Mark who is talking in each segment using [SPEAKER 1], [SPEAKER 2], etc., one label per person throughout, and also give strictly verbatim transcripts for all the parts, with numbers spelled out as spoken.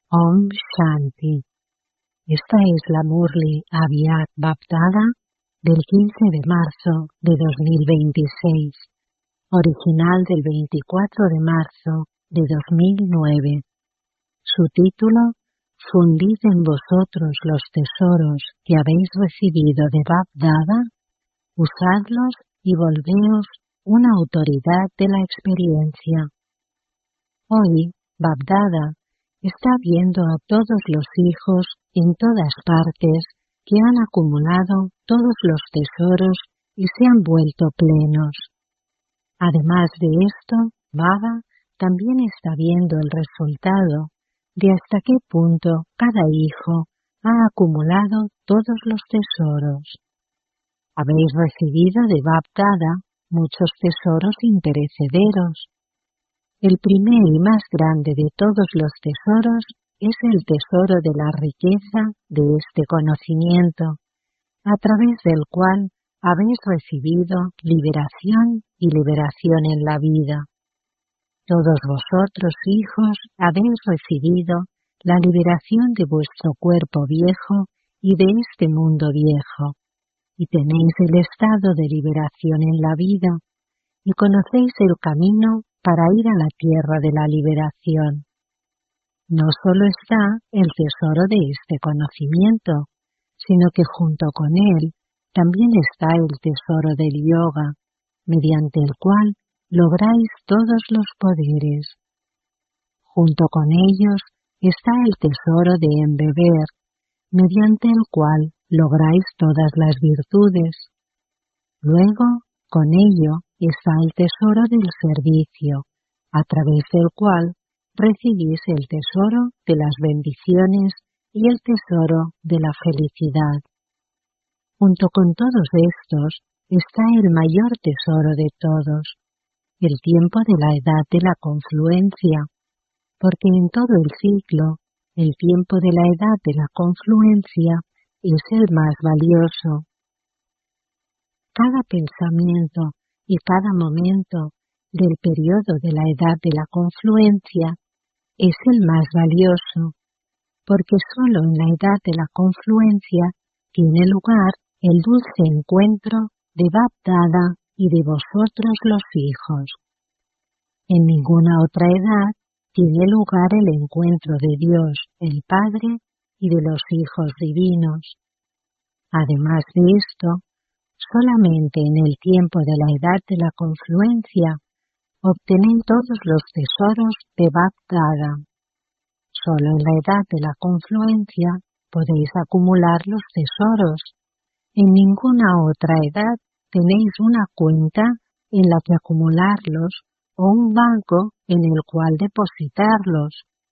[SPEAKER 1] Om Shanti. Esta es la Murli Avyat Bapdada del quince de marzo de dos mil veintiséis, original del veinticuatro de marzo de dos mil nueve. Su título: Fundid en vosotros los tesoros que habéis recibido de Bapdada, usadlos y volveos una autoridad de la experiencia. Hoy, Bapdada está viendo a todos los hijos en todas partes que han acumulado todos los tesoros y se han vuelto plenos. Además de esto, Baba también está viendo el resultado de hasta qué punto cada hijo ha acumulado todos los tesoros. Habéis recibido de Bapdada muchos tesoros imperecederos. El primer y más grande de todos los tesoros es el tesoro de la riqueza de este conocimiento, a través del cual habéis recibido liberación y liberación en la vida. Todos vosotros, hijos, habéis recibido la liberación de vuestro cuerpo viejo y de este mundo viejo, y tenéis el estado de liberación en la vida, y conocéis el camino para ir a la tierra de la liberación. No solo está el tesoro de este conocimiento, sino que junto con él también está el tesoro del yoga, mediante el cual lográis todos los poderes. Junto con ellos está el tesoro de embeber, mediante el cual lográis todas las virtudes. Luego, con ello, está el tesoro del servicio, a través del cual recibís el tesoro de las bendiciones y el tesoro de la felicidad. Junto con todos estos está el mayor tesoro de todos, el tiempo de la edad de la confluencia, porque en todo el ciclo, el tiempo de la edad de la confluencia es el más valioso. Cada pensamiento y cada momento del periodo de la edad de la confluencia es el más valioso, porque solo en la edad de la confluencia tiene lugar el dulce encuentro de Bapdada y de vosotros los hijos. En ninguna otra edad tiene lugar el encuentro de Dios, el Padre, y de los hijos divinos. Además de esto, solamente en el tiempo de la edad de la confluencia obtenéis todos los tesoros de Bapdada. Solo en la edad de la confluencia podéis acumular los tesoros. En ninguna otra edad tenéis una cuenta en la que acumularlos o un banco en el cual depositarlos.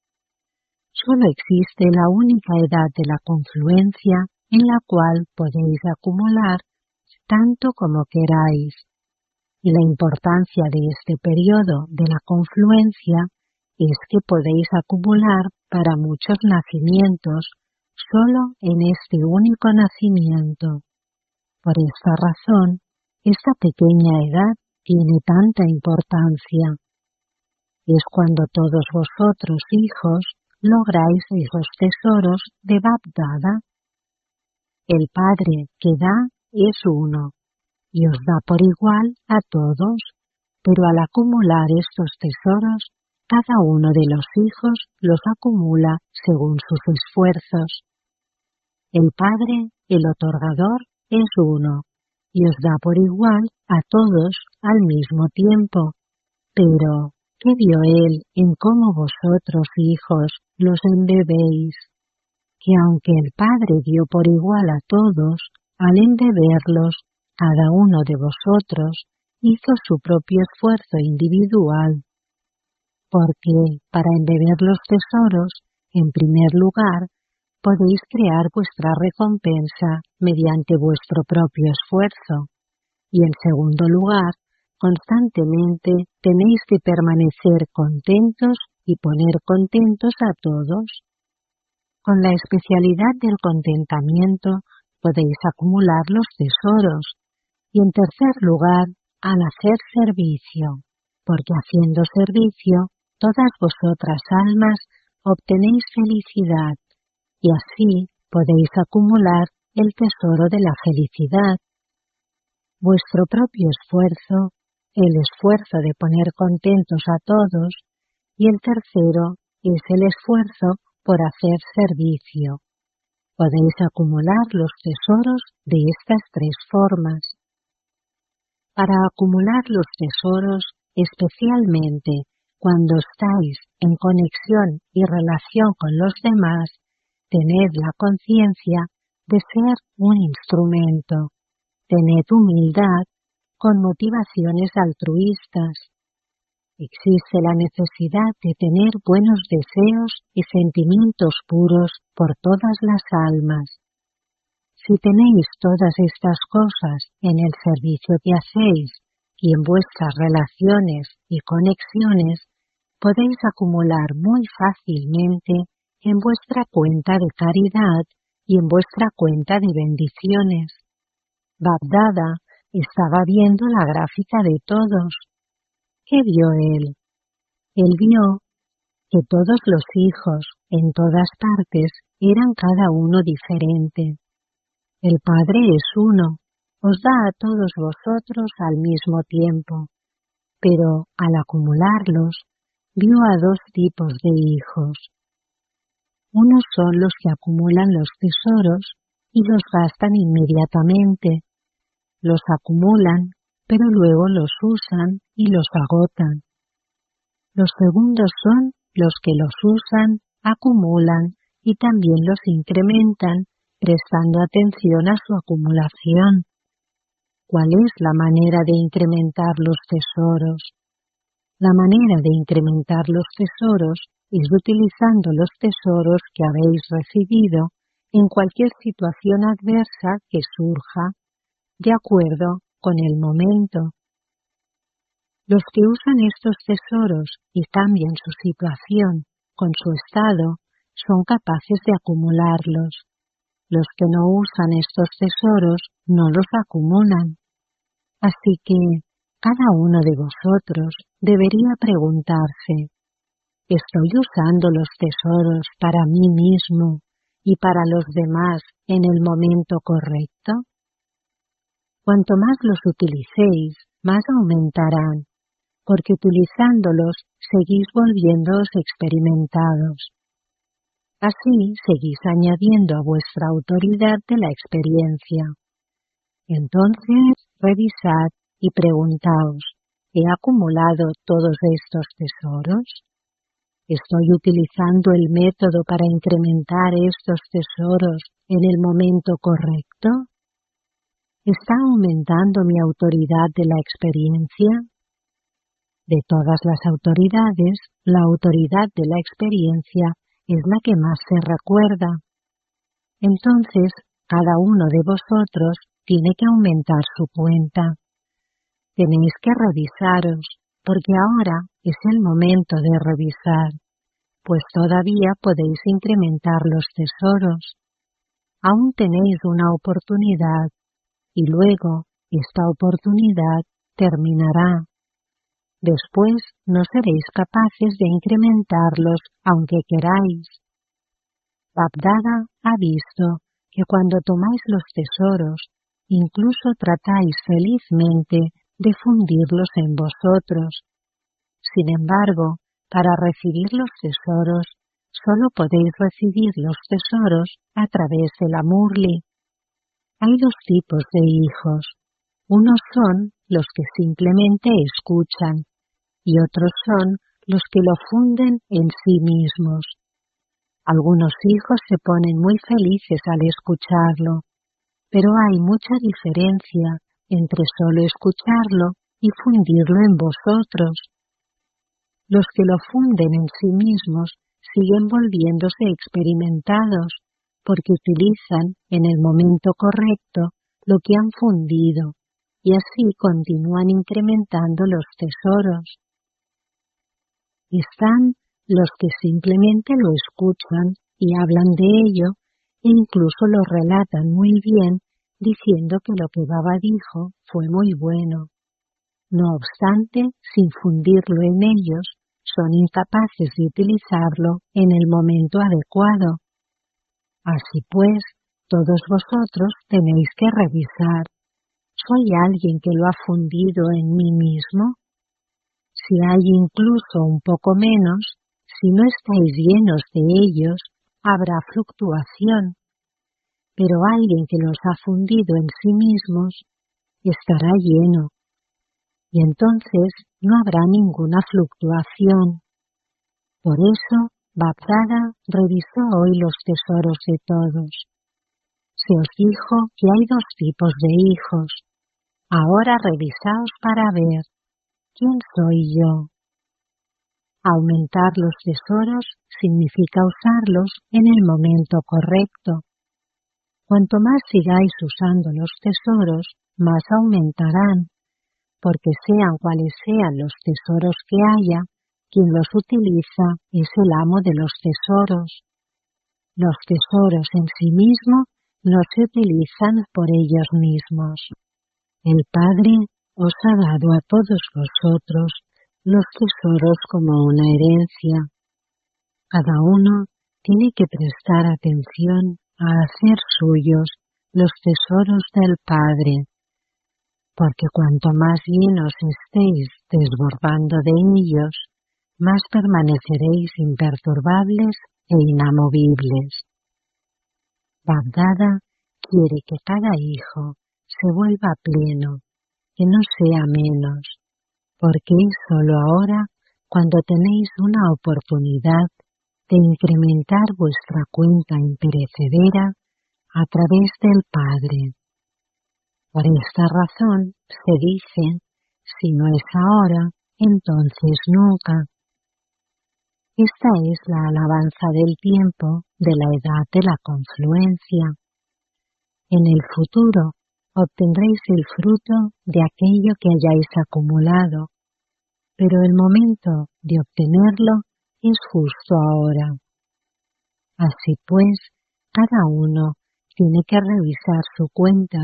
[SPEAKER 1] Solo existe la única edad de la confluencia en la cual podéis acumular tanto como queráis. Y la importancia de este periodo de la confluencia es que podéis acumular para muchos nacimientos solo en este único nacimiento. Por esta razón, esta pequeña edad tiene tanta importancia. Es cuando todos vosotros, hijos, lográis esos tesoros de Bapdada. El Padre que da es uno, y os da por igual a todos, pero al acumular estos tesoros, cada uno de los hijos los acumula según sus esfuerzos. El Padre, el otorgador, es uno, y os da por igual a todos al mismo tiempo. Pero, ¿qué vio Él en cómo vosotros, hijos, los embebéis? Que aunque el Padre dio por igual a todos, al embeberlos, cada uno de vosotros hizo su propio esfuerzo individual. Porque, para embeber los tesoros, en primer lugar, podéis crear vuestra recompensa mediante vuestro propio esfuerzo, y en segundo lugar, constantemente tenéis que permanecer contentos y poner contentos a todos. Con la especialidad del contentamiento podéis acumular los tesoros, y en tercer lugar, al hacer servicio, porque haciendo servicio, todas vosotras almas obtenéis felicidad y así podéis acumular el tesoro de la felicidad. Vuestro propio esfuerzo, el esfuerzo de poner contentos a todos, y el tercero es el esfuerzo por hacer servicio. Podéis acumular los tesoros de estas tres formas. Para acumular los tesoros, especialmente cuando estáis en conexión y relación con los demás, tened la conciencia de ser un instrumento. Tened humildad con motivaciones altruistas. Existe la necesidad de tener buenos deseos y sentimientos puros por todas las almas. Si tenéis todas estas cosas en el servicio que hacéis y en vuestras relaciones y conexiones, podéis acumular muy fácilmente en vuestra cuenta de caridad y en vuestra cuenta de bendiciones. Bab-Dada estaba viendo la gráfica de todos. ¿Qué vio él? Él vio que todos los hijos, en todas partes, eran cada uno diferente. El Padre es uno, os da a todos vosotros al mismo tiempo, pero al acumularlos, vio a dos tipos de hijos. Unos son los que acumulan los tesoros y los gastan inmediatamente. Los acumulan, pero luego los usan y los agotan. Los segundos son los que los usan, acumulan y también los incrementan, prestando atención a su acumulación. ¿Cuál es la manera de incrementar los tesoros? La manera de incrementar los tesoros es utilizando los tesoros que habéis recibido en cualquier situación adversa que surja, de acuerdo con el momento. Los que usan estos tesoros y cambian su situación con su estado son capaces de acumularlos. Los que no usan estos tesoros no los acumulan. Así que cada uno de vosotros debería preguntarse, ¿estoy usando los tesoros para mí mismo y para los demás en el momento correcto? Cuanto más los utilicéis, más aumentarán, porque utilizándolos seguís volviéndoos experimentados. Así seguís añadiendo a vuestra autoridad de la experiencia. Entonces, revisad y preguntaos, ¿he acumulado todos estos tesoros? ¿Estoy utilizando el método para incrementar estos tesoros en el momento correcto? ¿Está aumentando mi autoridad de la experiencia? De todas las autoridades, la autoridad de la experiencia es la que más se recuerda. Entonces, cada uno de vosotros tiene que aumentar su cuenta. Tenéis que revisaros, porque ahora es el momento de revisar, pues todavía podéis incrementar los tesoros. Aún tenéis una oportunidad, y luego esta oportunidad terminará. Después no seréis capaces de incrementarlos aunque queráis. Bab-Dada ha visto que cuando tomáis los tesoros, incluso tratáis felizmente de fundirlos en vosotros. Sin embargo, para recibir los tesoros, solo podéis recibir los tesoros a través de la Murli. Hay dos tipos de hijos. Unos son los que simplemente escuchan, y otros son los que lo funden en sí mismos. Algunos hijos se ponen muy felices al escucharlo, pero hay mucha diferencia entre solo escucharlo y fundirlo en vosotros. Los que lo funden en sí mismos siguen volviéndose experimentados, porque utilizan en el momento correcto lo que han fundido, y así continúan incrementando los tesoros. Están los que simplemente lo escuchan y hablan de ello, e incluso lo relatan muy bien, diciendo que lo que Baba dijo fue muy bueno. No obstante, sin fundirlo en ellos, son incapaces de utilizarlo en el momento adecuado. Así pues, todos vosotros tenéis que revisar: ¿soy alguien que lo ha fundido en mí mismo? Si hay incluso un poco menos, si no estáis llenos de ellos, habrá fluctuación. Pero alguien que los ha fundido en sí mismos estará lleno, y entonces no habrá ninguna fluctuación. Por eso, Bapdada revisó hoy los tesoros de todos. Se os dijo que hay dos tipos de hijos. Ahora revisaos para ver: ¿quién soy yo? Aumentar los tesoros significa usarlos en el momento correcto. Cuanto más sigáis usando los tesoros, más aumentarán, porque sean cuales sean los tesoros que haya, quien los utiliza es el amo de los tesoros. Los tesoros en sí mismos no se utilizan por ellos mismos. El Padre os ha dado a todos vosotros los tesoros como una herencia. Cada uno tiene que prestar atención a hacer suyos los tesoros del Padre, porque cuanto más llenos estéis desbordando de ellos, más permaneceréis imperturbables e inamovibles. Bapdada quiere que cada hijo se vuelva pleno, que no sea menos, porque es sólo ahora cuando tenéis una oportunidad de incrementar vuestra cuenta imperecedera a través del Padre. Por esta razón se dice: si no es ahora, entonces nunca. Esta es la alabanza del tiempo de la edad de la confluencia. En el futuro obtendréis el fruto de aquello que hayáis acumulado, pero el momento de obtenerlo es justo ahora. Así pues, cada uno tiene que revisar su cuenta.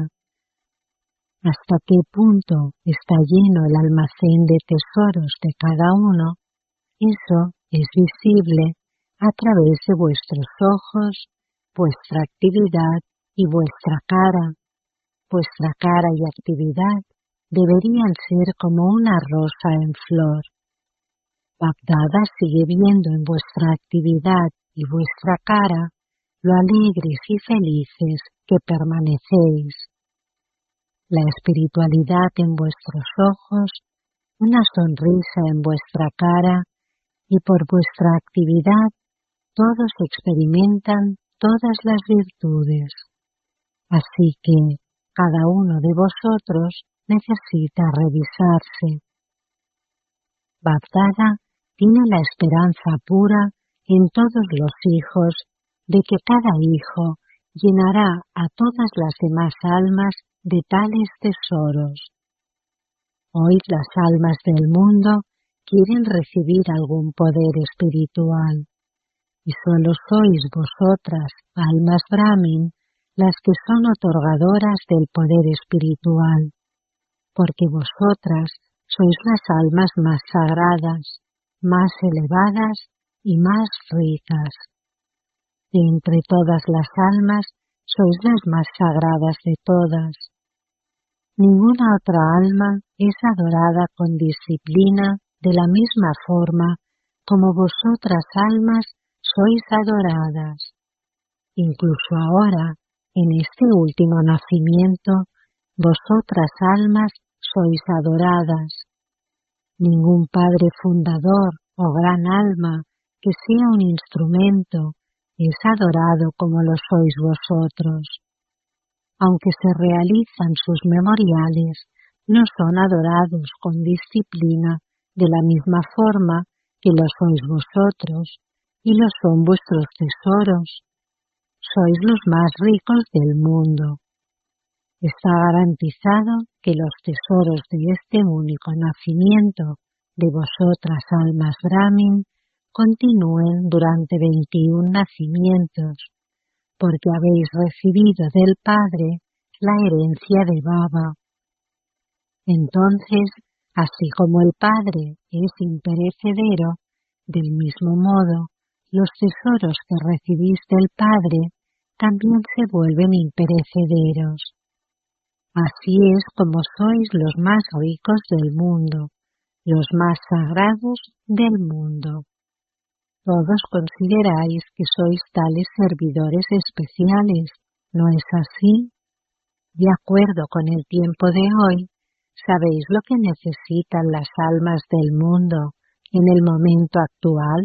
[SPEAKER 1] Hasta qué punto está lleno el almacén de tesoros de cada uno, eso es visible a través de vuestros ojos, vuestra actividad y vuestra cara. Vuestra cara y actividad deberían ser como una rosa en flor. Bapdada sigue viendo en vuestra actividad y vuestra cara lo alegres y felices que permanecéis. La espiritualidad en vuestros ojos, una sonrisa en vuestra cara, y por vuestra actividad todos experimentan todas las virtudes. Así que cada uno de vosotros necesita revisarse. Bapdada tiene la esperanza pura en todos los hijos de que cada hijo llenará a todas las demás almas de tales tesoros. Hoy las almas del mundo quieren recibir algún poder espiritual, y solo sois vosotras, almas Brahmin, las que son otorgadoras del poder espiritual, porque vosotras sois las almas más sagradas, más elevadas y más ricas. De entre todas las almas, sois las más sagradas de todas. Ninguna otra alma es adorada con disciplina de la misma forma como vosotras almas sois adoradas. Incluso ahora, en este último nacimiento, vosotras almas sois adoradas. Ningún padre fundador o gran alma que sea un instrumento es adorado como lo sois vosotros. Aunque se realizan sus memoriales, no son adorados con disciplina de la misma forma que lo sois vosotros, y lo son vuestros tesoros. Sois los más ricos del mundo. Está garantizado que los tesoros de este único nacimiento de vosotras almas Brahmin continúen durante veintiún nacimientos, porque habéis recibido del Padre la herencia de Baba. Entonces, así como el Padre es imperecedero, Del mismo modo, los tesoros que recibiste del Padre también se vuelven imperecederos. Así es como sois los más ricos del mundo, los más sagrados del mundo. Todos consideráis que sois tales servidores especiales, ¿no es así? De acuerdo con el tiempo de hoy, ¿sabéis lo que necesitan las almas del mundo en el momento actual?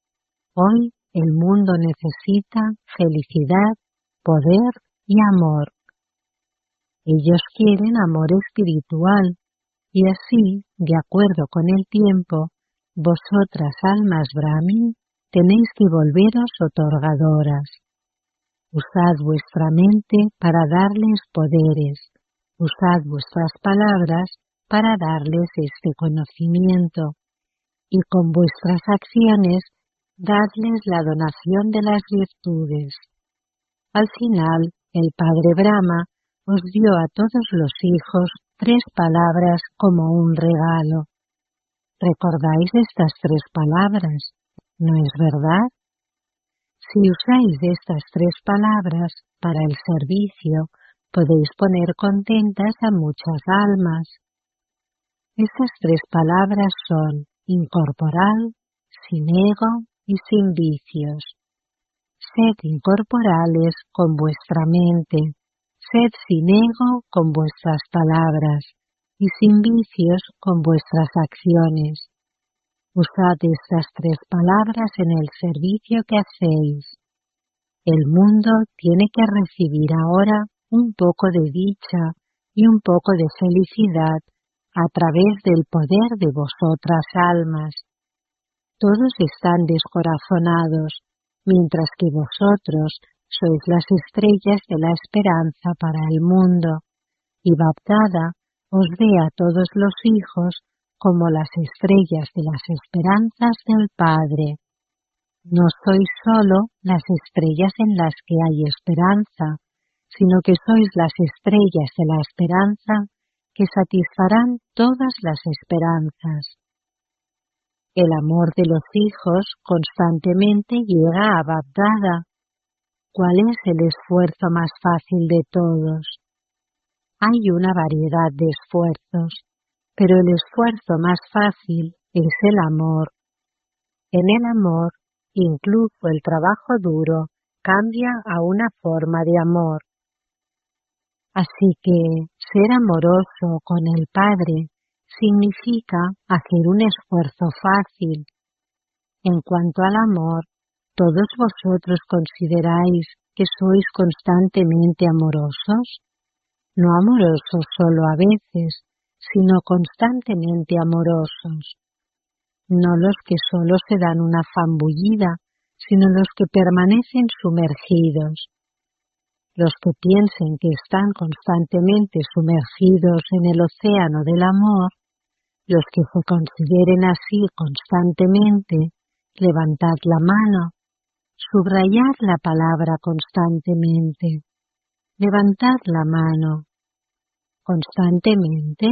[SPEAKER 1] Hoy el mundo necesita felicidad, poder y amor. Ellos quieren amor espiritual y así, de acuerdo con el tiempo, vosotras almas Brahmin tenéis que volveros otorgadoras. Usad vuestra mente para darles poderes, usad vuestras palabras para darles este conocimiento, y con vuestras acciones dadles la donación de las virtudes. Al final, el Padre Brahma os dio a todos los hijos tres palabras como un regalo. ¿Recordáis estas tres palabras? ¿No es verdad? Si usáis estas tres palabras para el servicio, podéis poner contentas a muchas almas. Estas tres palabras son incorporal, sin ego y sin vicios. Sed incorporales con vuestra mente, sed sin ego con vuestras palabras y sin vicios con vuestras acciones. Usad estas tres palabras en el servicio que hacéis. El mundo tiene que recibir ahora un poco de dicha y un poco de felicidad a través del poder de vosotras almas. Todos están descorazonados, mientras que vosotros sois las estrellas de la esperanza para el mundo, y Bapdada os ve a todos los hijos como las estrellas de las esperanzas del Padre. No sois sólo las estrellas en las que hay esperanza, sino que sois las estrellas de la esperanza que satisfarán todas las esperanzas. El amor de los hijos constantemente llega a Bapdada. ¿Cuál es el esfuerzo más fácil de todos? Hay una variedad de esfuerzos, pero el esfuerzo más fácil es el amor. En el amor, incluso el trabajo duro cambia a una forma de amor. Así que ser amoroso con el Padre significa hacer un esfuerzo fácil. En cuanto al amor, ¿todos vosotros consideráis que sois constantemente amorosos? No amorosos solo a veces, sino constantemente amorosos. No los que solo se dan una fambullida, sino los que permanecen sumergidos. Los que piensen que están constantemente sumergidos en el océano del amor, los que se consideren así constantemente, levantad la mano, subrayad la palabra constantemente, levantad la mano. ¿Constantemente?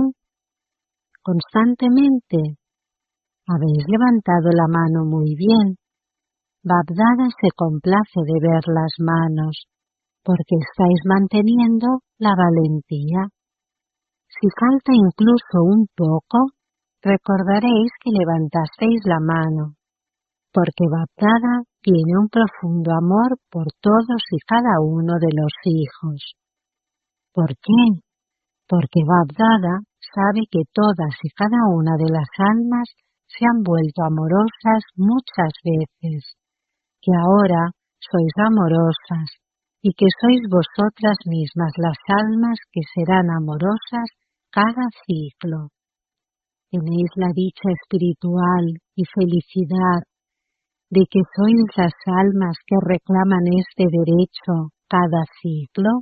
[SPEAKER 1] ¿Constantemente? Habéis levantado la mano muy bien. Bapdada se complace de ver las manos, porque estáis manteniendo la valentía. Si falta incluso un poco, recordaréis que levantasteis la mano, porque Bapdada tiene un profundo amor por todos y cada uno de los hijos. ¿Por qué? Porque Bapdada sabe que todas y cada una de las almas se han vuelto amorosas muchas veces, que ahora sois amorosas y que sois vosotras mismas las almas que serán amorosas cada ciclo. Tenéis la dicha espiritual y felicidad de que sois las almas que reclaman este derecho cada ciclo.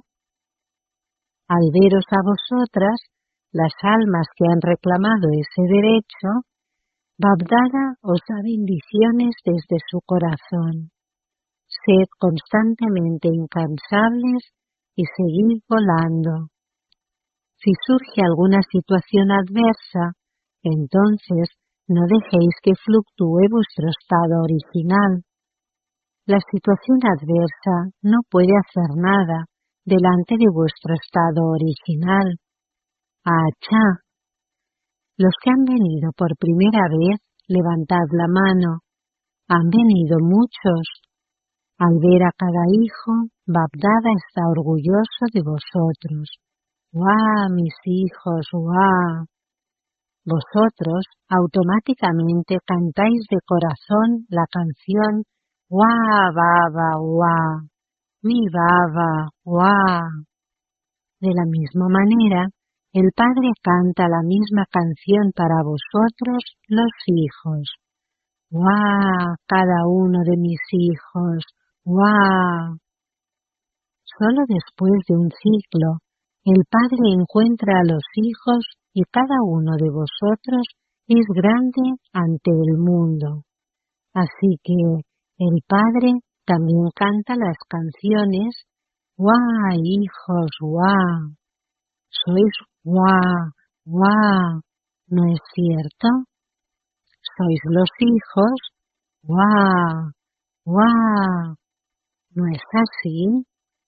[SPEAKER 1] Al veros a vosotras, las almas que han reclamado ese derecho, Bapdada os da bendiciones desde su corazón. Sed constantemente incansables y seguid volando. Si surge alguna situación adversa, entonces no dejéis que fluctúe vuestro estado original. La situación adversa no puede hacer nada delante de vuestro estado original. ¡Achá! Los que han venido por primera vez, levantad la mano. Han venido muchos. Al ver a cada hijo, Bab-Dada está orgulloso de vosotros. ¡Guau, mis hijos! ¡Guau! Vosotros automáticamente cantáis de corazón la canción ¡Guau, baba, guau! ¡Mi baba, guau! De la misma manera, el Padre canta la misma canción para vosotros, los hijos. ¡Guau! Cada uno de mis hijos. ¡Guau! Solo después de un ciclo, el Padre encuentra a los hijos y cada uno de vosotros es grande ante el mundo. Así que el Padre también canta las canciones ¡Guau, hijos, guau! Sois guau, guau, ¿no es cierto? Sois los hijos, guau, guau, ¿no es así?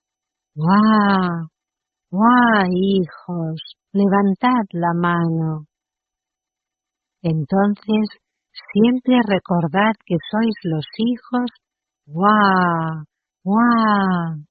[SPEAKER 1] Guau, guau, hijos, levantad la mano. Entonces, siempre recordad que sois los hijos, guau, guau.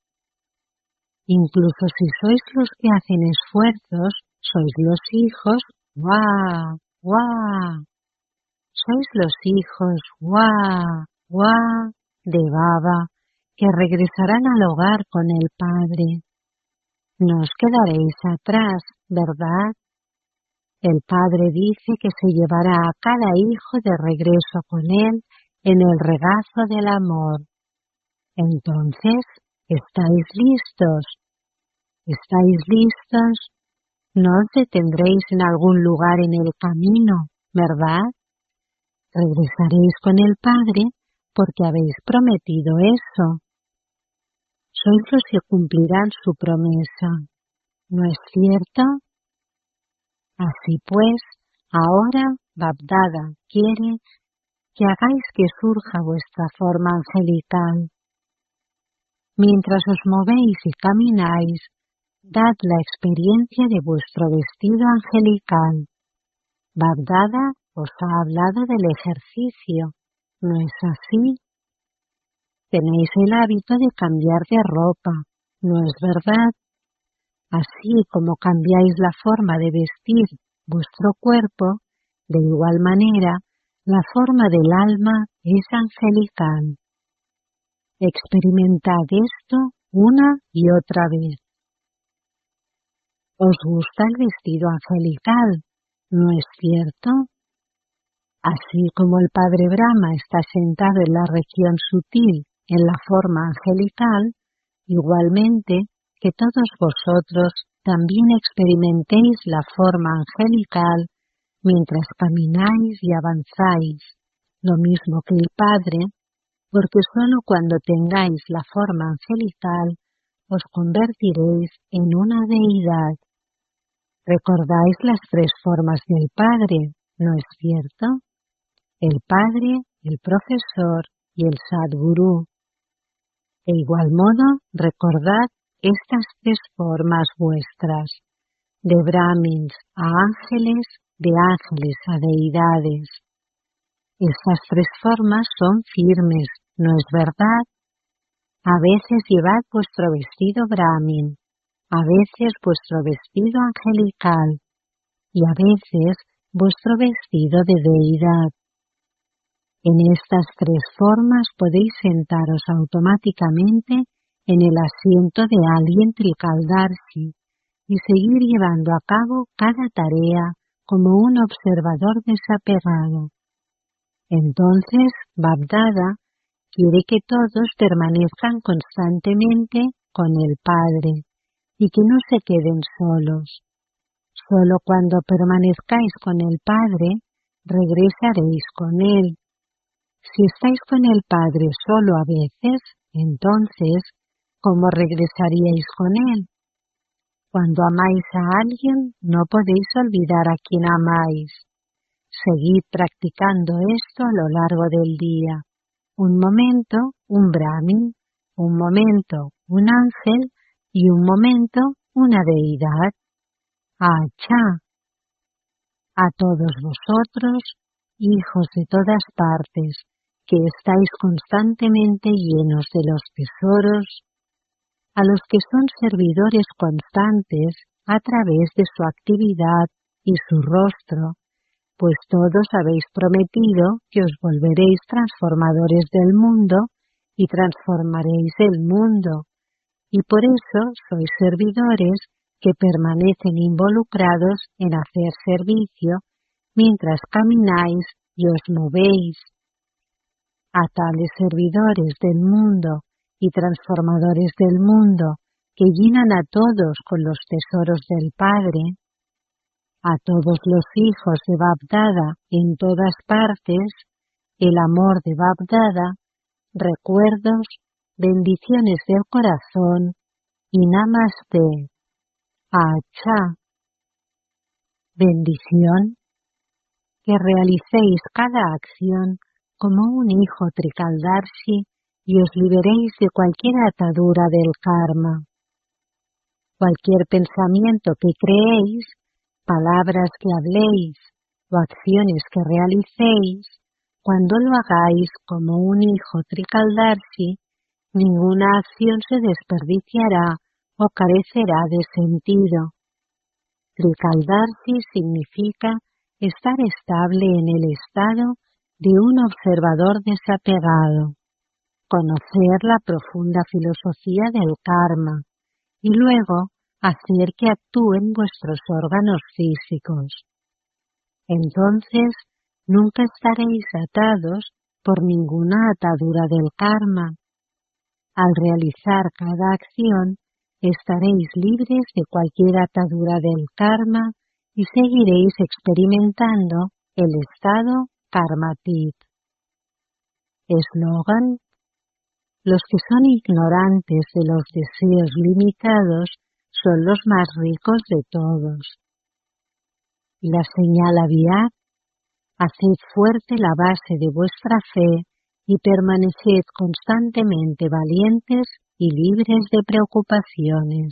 [SPEAKER 1] Incluso si sois los que hacen esfuerzos, sois los hijos, guau, guau. Sois los hijos, guau, guau, de Baba, que regresarán al hogar con el Padre. No os quedaréis atrás, ¿verdad? El Padre dice que se llevará a cada hijo de regreso con él en el regazo del amor. Entonces, ¿estáis listos? ¿Estáis listos? No os detendréis en algún lugar en el camino, ¿verdad? Regresaréis con el Padre porque habéis prometido eso. Sois los que cumplirán su promesa, ¿no es cierto? Así pues, ahora Bab-Dada quiere que hagáis que surja vuestra forma angelical. Mientras os movéis y camináis, dad la experiencia de vuestro vestido angelical. Bab-Dada os ha hablado del ejercicio, ¿no es así? Tenéis el hábito de cambiar de ropa, ¿no es verdad? Así como cambiáis la forma de vestir vuestro cuerpo, de igual manera, la forma del alma es angelical. Experimentad esto una y otra vez. ¿Os gusta el vestido angelical? ¿No es cierto? Así como el Padre Brahma está sentado en la región sutil, en la forma angelical, igualmente que todos vosotros también experimentéis la forma angelical mientras camináis y avanzáis, lo mismo que el Padre, porque sólo cuando tengáis la forma angelical os convertiréis en una deidad. ¿Recordáis las tres formas del Padre, no es cierto? El Padre, el Profesor y el Sadgurú. De igual modo, recordad estas tres formas vuestras, de Brahmins a ángeles, de ángeles a deidades. Estas tres formas son firmes, ¿no es verdad? A veces llevad vuestro vestido Brahmin, a veces vuestro vestido angelical y a veces vuestro vestido de deidad. En estas tres formas podéis sentaros automáticamente en el asiento de alguien Trikaldarshi y seguir llevando a cabo cada tarea como un observador desapegado. Entonces, Bab-Dada quiere que todos permanezcan constantemente con el Padre y que no se queden solos. Solo cuando permanezcáis con el Padre, regresaréis con Él. Si estáis con el Padre solo a veces, entonces, ¿cómo regresaríais con Él? Cuando amáis a alguien, no podéis olvidar a quien amáis. Seguid practicando esto a lo largo del día. Un momento, un brahmin, un momento, un ángel y un momento, una deidad. Acha. A todos vosotros, hijos de todas partes, que estáis constantemente llenos de los tesoros, a los que son servidores constantes a través de su actividad y su rostro, pues todos habéis prometido que os volveréis transformadores del mundo y transformaréis el mundo, y por eso sois servidores que permanecen involucrados en hacer servicio mientras camináis y os movéis. A tales servidores del mundo y transformadores del mundo que llenan a todos con los tesoros del Padre, a todos los hijos de Bab-Dada en todas partes, el amor de Bab-Dada, recuerdos, bendiciones del corazón y Namaste. Acha. Bendición. Que realicéis cada acción como un hijo Trikaldarshi y os liberéis de cualquier atadura del karma. Cualquier pensamiento que creéis, palabras que habléis o acciones que realicéis, cuando lo hagáis como un hijo Trikaldarshi, ninguna acción se desperdiciará o carecerá de sentido. Trikaldarshi significa estar estable en el estado de un observador desapegado, conocer la profunda filosofía del karma y luego hacer que actúen vuestros órganos físicos. Entonces, nunca estaréis atados por ninguna atadura del karma. Al realizar cada acción, estaréis libres de cualquier atadura del karma y seguiréis experimentando el estado Karmatit. Eslogan: los que son ignorantes de los deseos limitados son los más ricos de todos. La señal Aviat: haced fuerte la base de vuestra fe y permaneced constantemente valientes y libres de preocupaciones.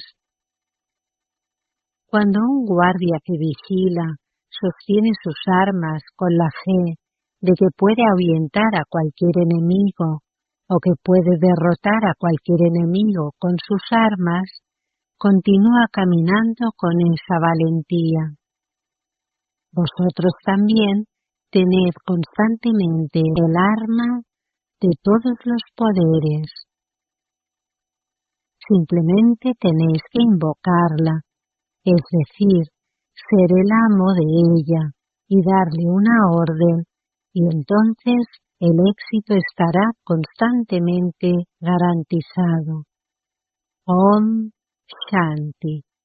[SPEAKER 1] Cuando un guardia que vigila sostiene sus armas con la fe de que puede ahuyentar a cualquier enemigo o que puede derrotar a cualquier enemigo con sus armas, continúa caminando con esa valentía. Vosotros también tened constantemente el arma de todos los poderes. Simplemente tenéis que invocarla, es decir, ser el amo de ella y darle una orden, y entonces el éxito estará constantemente garantizado. Om Shanti.